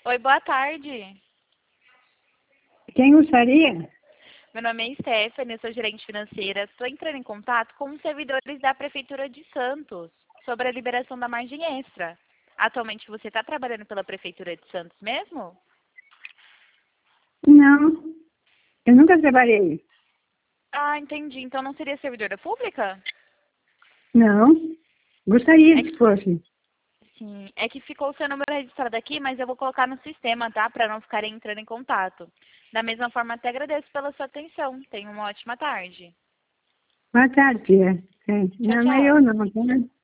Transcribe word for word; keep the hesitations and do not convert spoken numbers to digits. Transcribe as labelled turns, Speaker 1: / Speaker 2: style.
Speaker 1: Oi, boa tarde.
Speaker 2: Quem gostaria?
Speaker 1: Meu nome é Stephanie, eu sou gerente financeira. Estou entrando em contato com os servidores da Prefeitura de Santos sobre a liberação da margem extra. Atualmente você está trabalhando pela Prefeitura de Santos mesmo?
Speaker 2: Não, eu nunca trabalhei.
Speaker 1: Ah, entendi. Então não seria servidora pública?
Speaker 2: Não, gostaria
Speaker 1: É
Speaker 2: que
Speaker 1: que,
Speaker 2: fosse.
Speaker 1: sim, é que ficou o seu número registrado aqui, mas eu vou colocar no sistema, tá? Para não ficarem entrando em contato. Da mesma forma, até agradeço pela sua atenção. Tenha uma ótima tarde.
Speaker 2: Boa tarde, tia. É,
Speaker 1: Tchau,
Speaker 2: não, não é
Speaker 1: tchau.
Speaker 2: eu não, tá?